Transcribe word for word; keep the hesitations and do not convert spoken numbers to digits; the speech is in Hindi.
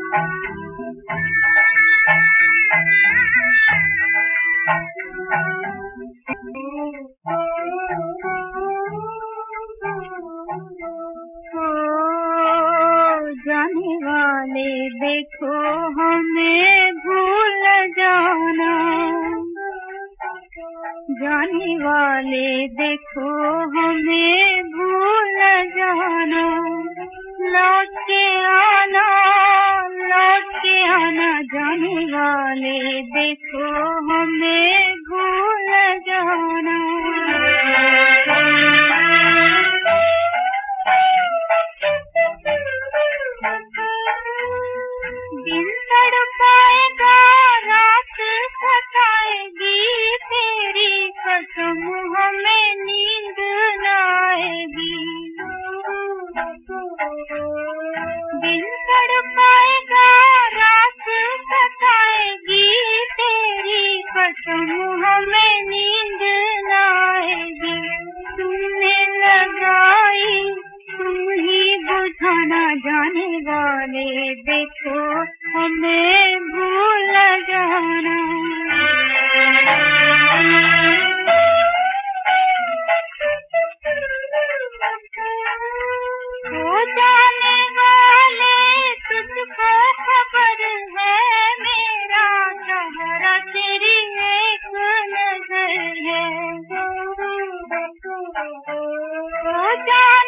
जाने वाले देखो हमें भूल जाना, जाने वाले देखो हमें भूल जाना, लौट के आना, लौट के आना, जाने वाले देखो हमें भूल जाना। दिन तड़पाएगा, रात सताएगी, तेरी कसम हमें नींद न आएगी। दिन तड़पाएगा, रात सताएगी, तेरी कसम हमें नींद न आएगी। तुमने लगाई तुम ही बुझाना, जाने वाले देखो हमें भूल जाना। हो जाने वाले तुझको खबर है, मेरा सहारा तेरी एक नजर है। हो जा